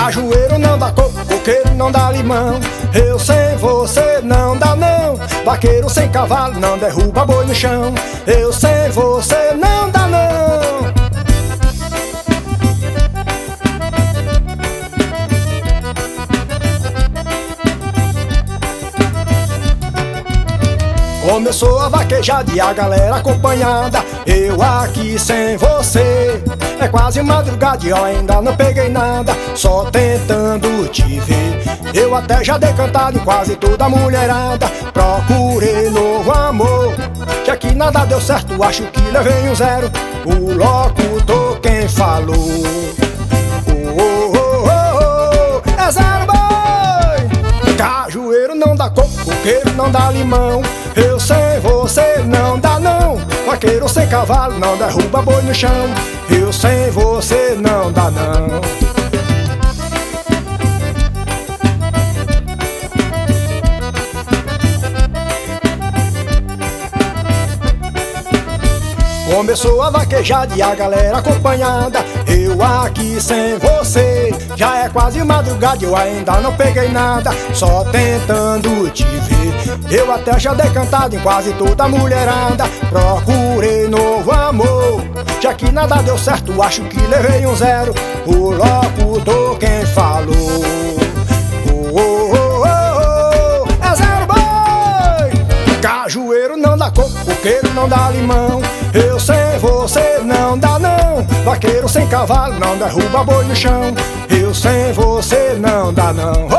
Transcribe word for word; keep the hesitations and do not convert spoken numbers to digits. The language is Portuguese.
Cajueiro não dá coco, coqueiro não dá limão. Eu sem você não dá não. Vaqueiro sem cavalo não derruba boi no chão. Eu sem você não dá não. Começou a vaquejada e a galera acompanhada. Eu aqui sem você. É quase madrugada e eu ainda não peguei nada, só tentando te ver. Eu até já dei cantado em quase toda a mulherada. Procurei novo amor, que aqui nada deu certo, acho que levei um zero. O locutor quem falou, oh, oh, oh, oh, oh, é zero boi. Cajueiro não dá coco, coqueiro não dá limão. Eu sem você não dá não. Vaqueiro sem cavalo não derruba boi no chão. Eu sem você não dá não. Começou a vaquejada e a galera acompanhada. Eu aqui sem você. Já é quase madrugada e eu ainda não peguei nada, só tentando te ver. Eu até já dei cantado em quase toda a mulherada. Procurei novo amor, já que nada deu certo, acho que levei um zero. O locutor quem falou, oh, oh, oh, oh, oh, é zero boi. Cajueiro não dá coco, coqueiro não dá limão. Eu sem você não dá não. Vaqueiro sem cavalo não derruba boi no chão. Eu sem você não dá não.